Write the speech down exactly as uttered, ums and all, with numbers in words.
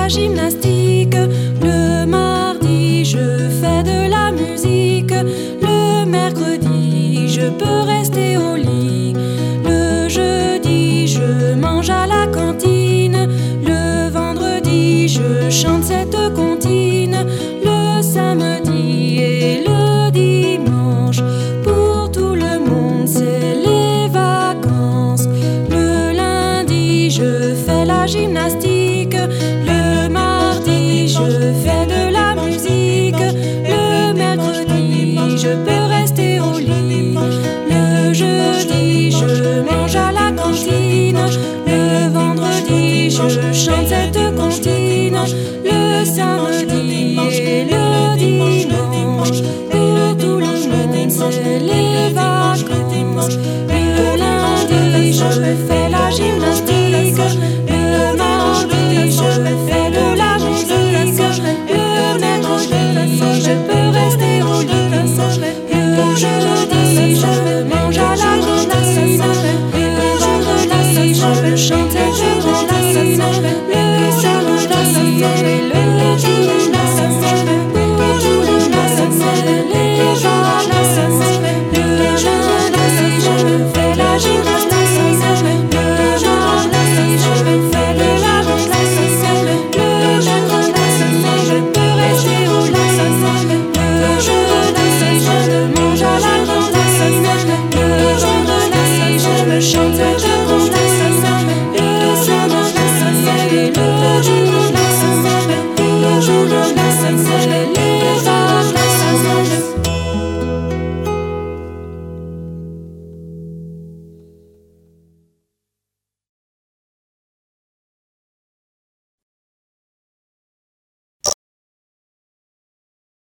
la gymnastique. Le mardi, je fais de la musique. Le mercredi, je peux rester au lit. Le jeudi, je mange à la cantine. Le vendredi, je chante cette comptine. Le samedi et le dimanche, pour tout le monde, c'est les vacances. Le lundi, je fais la gymnastique. Le mardi, je fais de la musique. Le mercredi, je peux